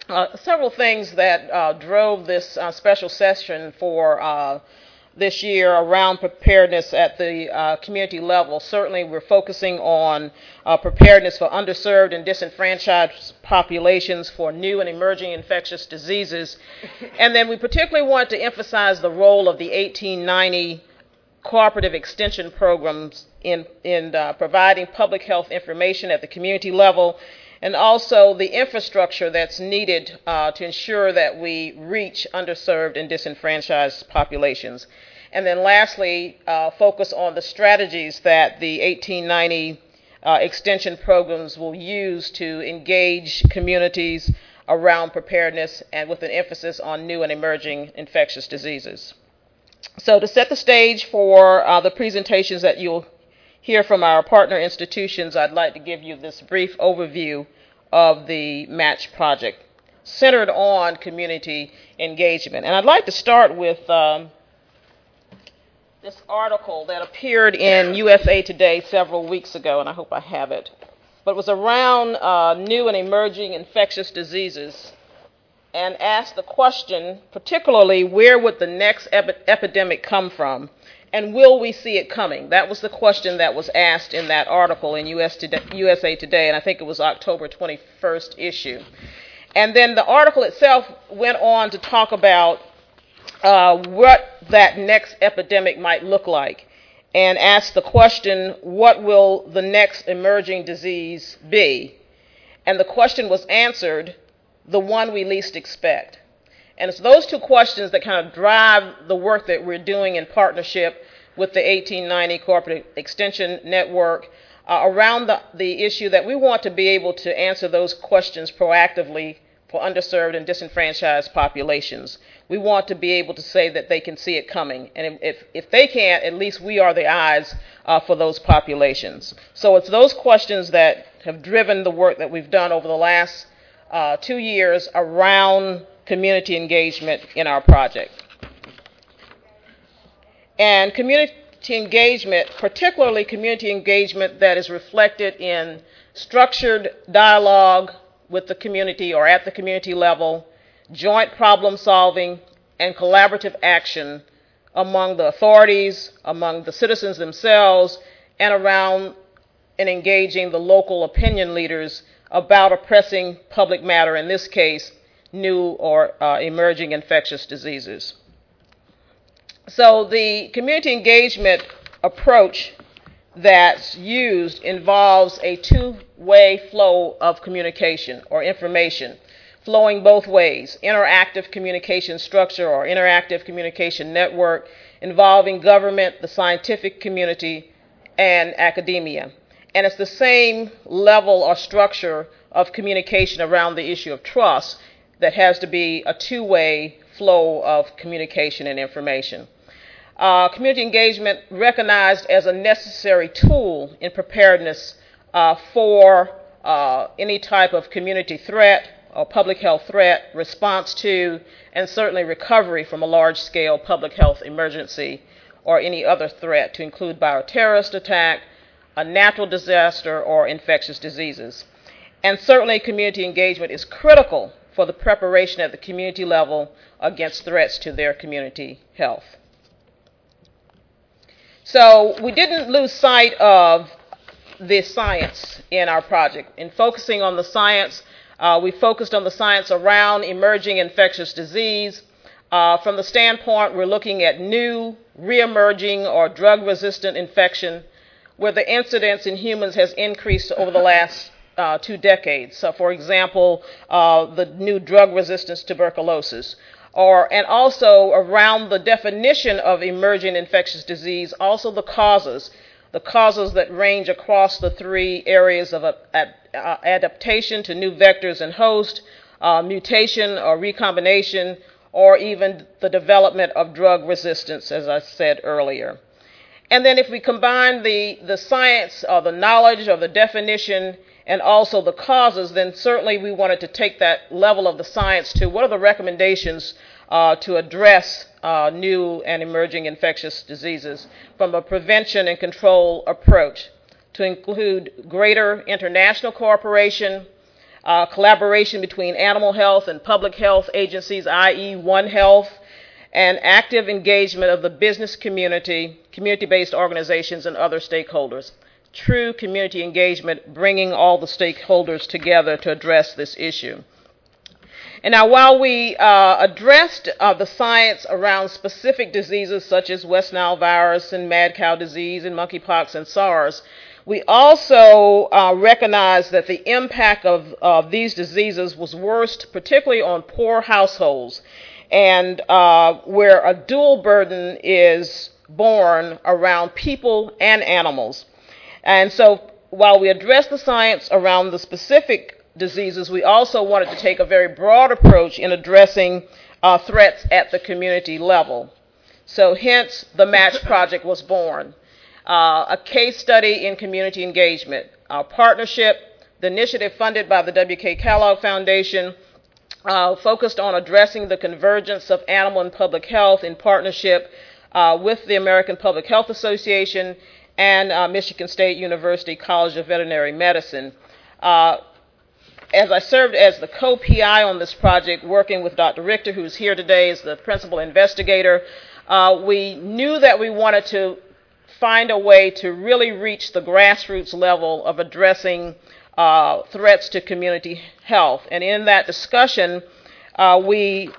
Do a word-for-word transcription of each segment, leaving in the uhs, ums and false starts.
uh, several things that uh, drove this uh, special session for uh, this year around preparedness at the uh, community level. Certainly, we're focusing on uh, preparedness for underserved and disenfranchised populations for new and emerging infectious diseases. And then we particularly want to emphasize the role of the eighteen ninety cooperative extension programs in, in uh, providing public health information at the community level, and also the infrastructure that's needed uh, to ensure that we reach underserved and disenfranchised populations. And then lastly, uh, focus on the strategies that the eighteen ninety uh, extension programs will use to engage communities around preparedness and with an emphasis on new and emerging infectious diseases. So to set the stage for uh, the presentations that you'll hear from our partner institutions, I'd like to give you this brief overview of the MATCH project centered on community engagement. And I'd like to start with um, this article that appeared in U S A Today several weeks ago, and I hope I have it. But it was around uh, new and emerging infectious diseases, and asked the question, particularly, where would the next epi- epidemic come from? And will we see it coming? That was the question that was asked in that article in U S Today, U S A Today, and I think it was October twenty-first issue. And then the article itself went on to talk about uh, what that next epidemic might look like, and asked the question, what will the next emerging disease be? And the question was answered, the one we least expect. And it's those two questions that kind of drive the work that we're doing in partnership with the eighteen ninety Cooperative Extension Network uh, around the, the issue that we want to be able to answer those questions proactively for underserved and disenfranchised populations. We want to be able to say that they can see it coming. And if, if they can't, at least we are the eyes uh, for those populations. So it's those questions that have driven the work that we've done over the last uh, two years around community engagement in our project. And community engagement, particularly community engagement that is reflected in structured dialogue with the community or at the community level, joint problem solving, and collaborative action among the authorities, among the citizens themselves, and around and engaging the local opinion leaders about a pressing public matter, in this case, new or uh, emerging infectious diseases. So the community engagement approach that's used involves a two-way flow of communication or information, flowing both ways, interactive communication structure or interactive communication network involving government, the scientific community, and academia. And it's the same level or structure of communication around the issue of trust that has to be a two-way flow of communication and information. Uh, community engagement recognized as a necessary tool in preparedness uh, for uh, any type of community threat or public health threat, response to, and certainly recovery from a large-scale public health emergency or any other threat, to include bioterrorist attack, a natural disaster, or infectious diseases. And certainly community engagement is critical for the preparation at the community level against threats to their community health. So we didn't lose sight of the science in our project. In focusing on the science, uh, we focused on the science around emerging infectious disease. Uh, from the standpoint, we're looking at new, reemerging, or drug-resistant infection, where the incidence in humans has increased over the last uh, two decades. So, for example, uh, the new drug-resistant tuberculosis. Or, and also around the definition of emerging infectious disease, also the causes, the causes that range across the three areas of uh, adaptation to new vectors and host, uh, mutation or recombination, or even the development of drug resistance, as I said earlier. And then if we combine the, the science or the knowledge or the definition and also the causes, then certainly we wanted to take that level of the science to what are the recommendations uh, to address uh, new and emerging infectious diseases from a prevention and control approach, to include greater international cooperation, uh, collaboration between animal health and public health agencies, that is. One Health, and active engagement of the business community, community-based organizations, and other stakeholders. True community engagement, bringing all the stakeholders together to address this issue. And now, while we uh, addressed uh, the science around specific diseases such as West Nile virus and mad cow disease and monkeypox and SARS, we also uh, recognized that the impact of uh, these diseases was worst, particularly on poor households, and uh, where a dual burden is born around people and animals. And so, while we addressed the science around the specific diseases, we also wanted to take a very broad approach in addressing uh, threats at the community level. So hence, the MATCH project was born. Uh, a case study in community engagement, a partnership, the initiative funded by the W K Kellogg Foundation, uh, focused on addressing the convergence of animal and public health in partnership uh, with the American Public Health Association and uh, Michigan State University College of Veterinary Medicine. Uh, As I served as the co-P I on this project, working with Doctor Richter, who's here today as the principal investigator, uh, we knew that we wanted to find a way to really reach the grassroots level of addressing uh, threats to community health. And in that discussion, uh, we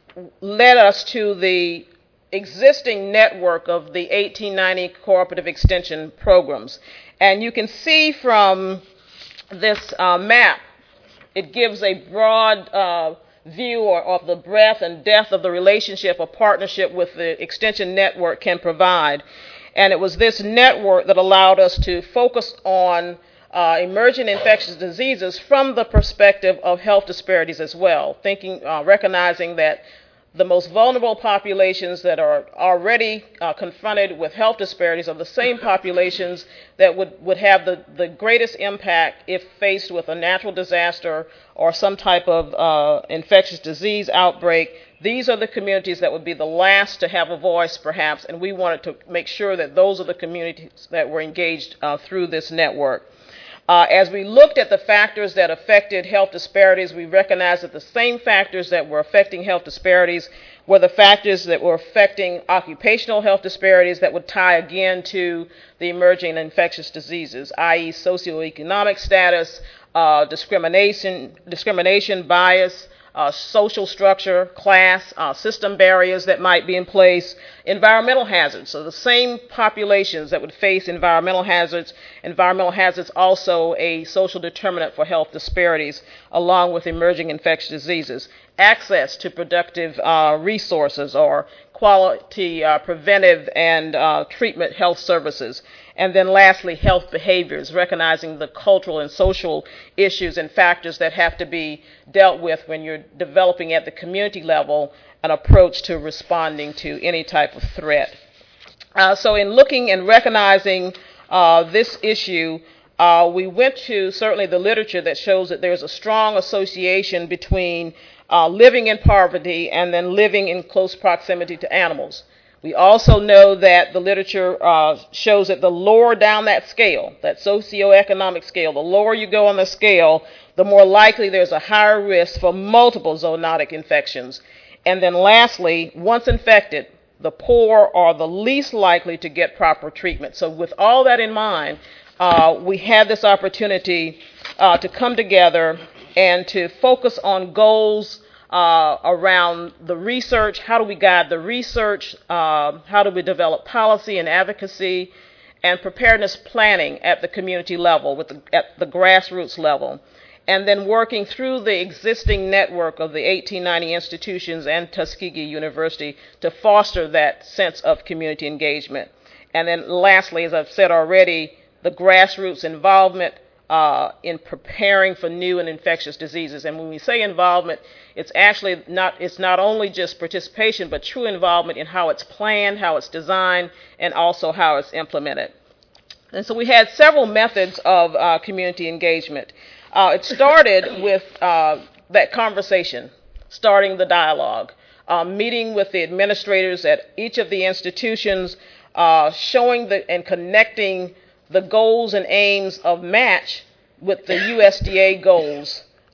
led us to the existing network of the eighteen ninety cooperative extension programs. And you can see from this uh, map, it gives a broad uh, view or, of the breadth and depth of the relationship or partnership with the Extension Network can provide. And it was this network that allowed us to focus on uh, emerging infectious diseases from the perspective of health disparities as well, thinking, uh, recognizing that the most vulnerable populations that are already uh, confronted with health disparities are the same populations that would, would have the, the greatest impact if faced with a natural disaster or some type of uh, infectious disease outbreak. These are the communities that would be the last to have a voice, perhaps, and we wanted to make sure that those are the communities that were engaged uh, through this network. Uh, as we looked at the factors that affected health disparities, we recognized that the same factors that were affecting health disparities were the factors that were affecting occupational health disparities that would tie again to the emerging infectious diseases, that is socioeconomic status, uh, discrimination, discrimination, bias, Uh, social structure, class, uh, system barriers that might be in place, environmental hazards. So the same populations that would face environmental hazards, environmental hazards also a social determinant for health disparities, along with emerging infectious diseases. Access to productive uh, resources or quality uh, preventive and uh, treatment health services. And then lastly, health behaviors, recognizing the cultural and social issues and factors that have to be dealt with when you're developing at the community level an approach to responding to any type of threat. Uh, so in looking and recognizing uh, this issue, uh, we went to certainly the literature that shows that there's a strong association between uh, living in poverty and then living in close proximity to animals. We also know that the literature uh, shows that the lower down that scale, that socioeconomic scale, the lower you go on the scale, the more likely there's a higher risk for multiple zoonotic infections. And then lastly, once infected, the poor are the least likely to get proper treatment. So with all that in mind, uh, we had this opportunity uh, to come together and to focus on goals Uh, around the research. How do we guide the research? Uh, how do we develop policy and advocacy and preparedness planning at the community level, with the, at the grassroots level? And then working through the existing network of the eighteen ninety institutions and Tuskegee University to foster that sense of community engagement. And then lastly, as I've said already, the grassroots involvement Uh, in preparing for new and infectious diseases. And when we say involvement, it's actually not, it's not only just participation, but true involvement in how it's planned, how it's designed, and also how it's implemented. And so we had several methods of uh, community engagement. Uh, it started with uh, that conversation, starting the dialogue, uh, meeting with the administrators at each of the institutions, uh, showing the, and connecting the goals and aims of MATCH with the U S D A goals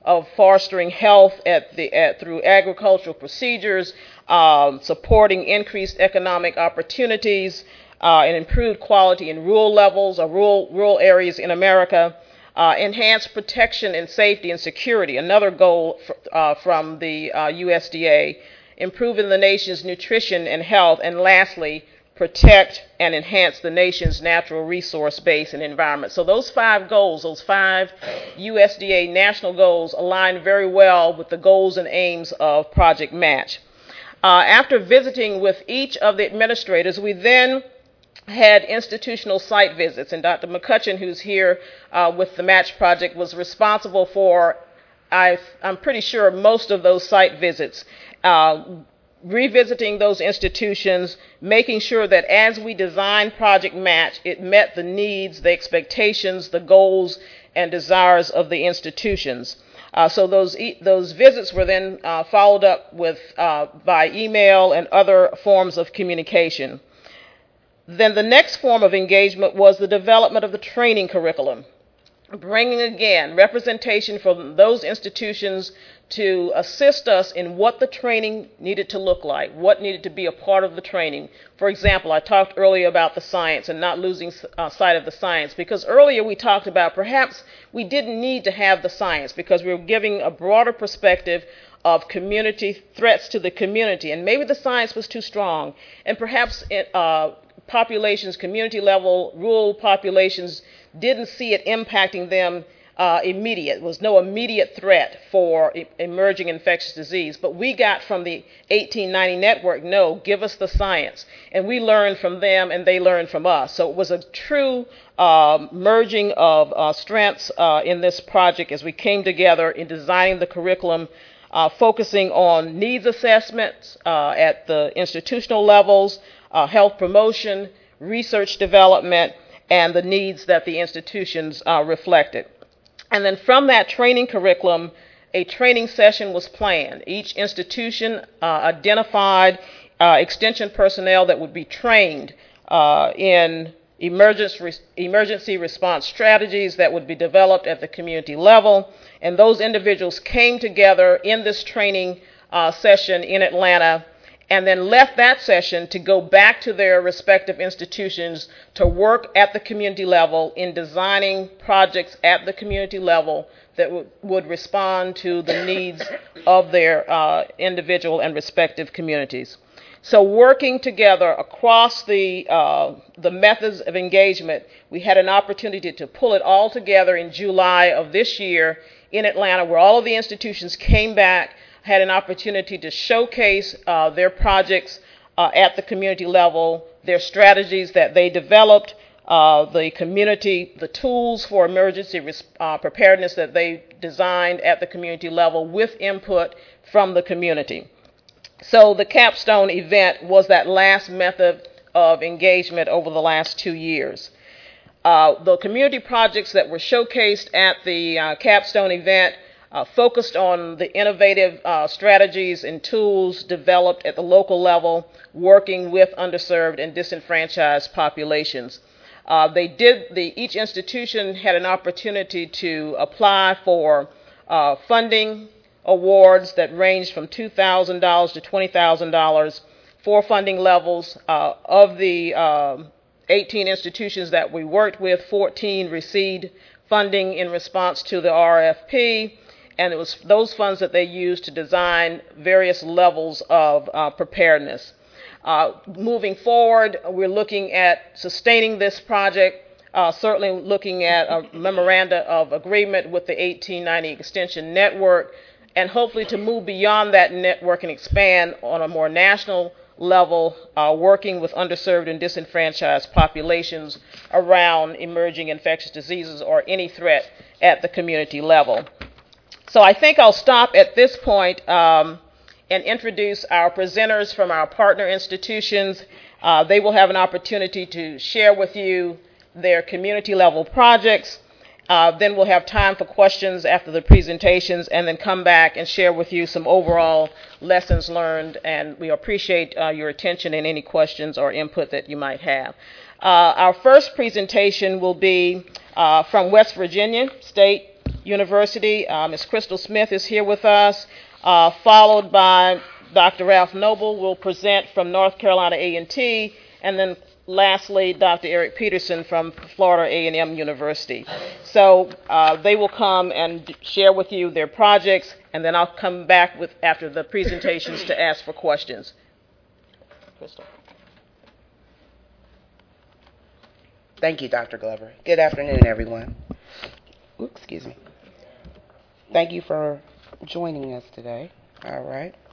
of fostering health at the, at, through agricultural procedures, um, supporting increased economic opportunities, uh, and improved quality in rural levels or rural, rural areas in America, uh, enhanced protection and safety and security, another goal f- uh, from the uh, U S D A, improving the nation's nutrition and health, and lastly, protect and enhance the nation's natural resource base and environment. So those five goals, those five U S D A national goals, align very well with the goals and aims of Project Match. Uh, after visiting with each of the administrators, we then had institutional site visits, and Doctor McCutcheon, who's here uh, with the Match Project, was responsible for, I've, I'm pretty sure, most of those site visits. Uh, revisiting those institutions, making sure that as we designed Project Match, it met the needs, the expectations, the goals, and desires of the institutions. Uh, so those e- those visits were then uh, followed up with uh, by email and other forms of communication. Then the next form of engagement was the development of the training curriculum, bringing again representation from those institutions to assist us in what the training needed to look like, what needed to be a part of the training. For example, I talked earlier about the science and not losing uh, sight of the science, because earlier we talked about perhaps we didn't need to have the science because we were giving a broader perspective of community threats to the community, and maybe the science was too strong, and perhaps it, uh, populations, community level, rural populations didn't see it impacting them uh, immediate. There was no immediate threat for e- emerging infectious disease. But we got from the eighteen ninety network, no, give us the science. And we learned from them and they learned from us. So it was a true uh, merging of uh, strengths uh, in this project as we came together in designing the curriculum, uh, focusing on needs assessments uh, at the institutional levels, uh, health promotion, research development, and the needs that the institutions uh, reflected. And then from that training curriculum, a training session was planned. Each institution uh, identified uh, extension personnel that would be trained uh, in emergency, re- emergency response strategies that would be developed at the community level. And those individuals came together in this training uh, session in Atlanta and then left that session to go back to their respective institutions to work at the community level in designing projects at the community level that w- would respond to the needs of their uh, individual and respective communities. So working together across the, uh, the methods of engagement, we had an opportunity to pull it all together in July of this year in Atlanta, where all of the institutions came back, had an opportunity to showcase uh, their projects uh, at the community level, their strategies that they developed, uh, the community, the tools for emergency res- uh, preparedness that they designed at the community level with input from the community. So the capstone event was that last method of engagement over the last two years. Uh, the community projects that were showcased at the uh, capstone event Uh, focused on the innovative uh, strategies and tools developed at the local level, working with underserved and disenfranchised populations. Uh, they did the each institution had an opportunity to apply for uh, funding awards that ranged from two thousand dollars to twenty thousand dollars. Four funding levels. Uh, of the uh, eighteen institutions that we worked with, fourteen received funding in response to the R F P. And it was those funds that they used to design various levels of uh, preparedness. Uh, moving forward, we're looking at sustaining this project, uh, certainly looking at a memoranda of agreement with the eighteen ninety Extension Network, and hopefully to move beyond that network and expand on a more national level, uh, working with underserved and disenfranchised populations around emerging infectious diseases or any threat at the community level. So I think I'll stop at this point um, and introduce our presenters from our partner institutions. Uh, they will have an opportunity to share with you their community level projects. Uh, then we'll have time for questions after the presentations, and then come back and share with you some overall lessons learned. And we appreciate uh, your attention and any questions or input that you might have. Uh, our first presentation will be uh, from West Virginia State University. Uh, Miz Crystal Smith is here with us, uh, followed by Doctor Ralph Noble will present from North Carolina A and T, and then lastly, Doctor Eric Peterson from Florida A and M University. So uh, they will come and share with you their projects, and then I'll come back with after the presentations to ask for questions. Crystal. Thank you, Doctor Glover. Good afternoon, everyone. Oops, excuse me. Thank you for joining us today. All right.